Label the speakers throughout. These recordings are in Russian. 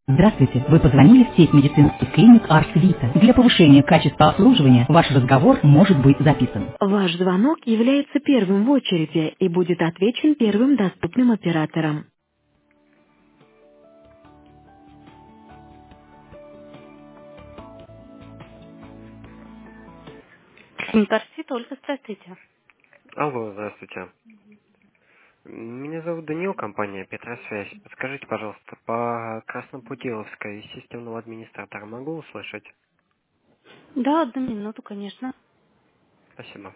Speaker 1: Здравствуйте, вы позвонили в сеть медицинских клиник Ars Vita. Для повышения качества обслуживания ваш разговор может быть записан. Ваш звонок является первым в очереди и будет отвечен первым доступным оператором. Тарси, только здравствуйте.
Speaker 2: Алло, здравствуйте. Меня зовут Даниил, компания Петросвязь. Подскажите, пожалуйста, по Краснопутиловской системного администратора могу услышать?
Speaker 1: Да, одну минуту, конечно.
Speaker 2: Спасибо.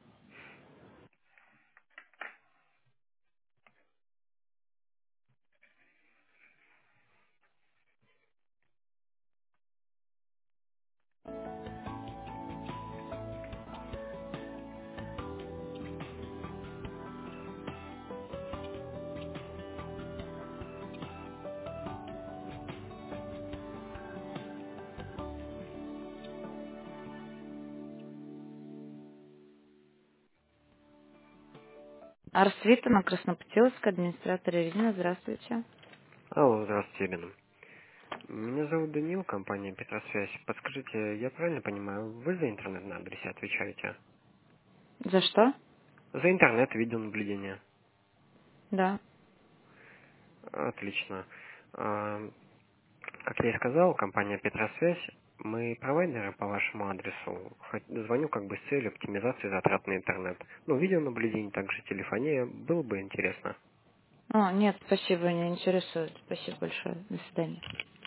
Speaker 1: Арсвита на Краснопутиловской, администратор Ирина, здравствуйте.
Speaker 2: Алло, здравствуйте, Ирина. Меня зовут Даниил, компания Петросвязь. Подскажите, я правильно понимаю, вы за интернет на адресе отвечаете?
Speaker 1: За что?
Speaker 2: За интернет, видеонаблюдение.
Speaker 1: Да.
Speaker 2: Отлично. А, Как я и сказал, компания Петросвязь, мы провайдеры по вашему адресу. Звоню как бы с целью оптимизации затрат на интернет. Ну, видеонаблюдение, также телефония. Было бы интересно.
Speaker 1: О, нет, спасибо, не интересует. Спасибо большое. До свидания.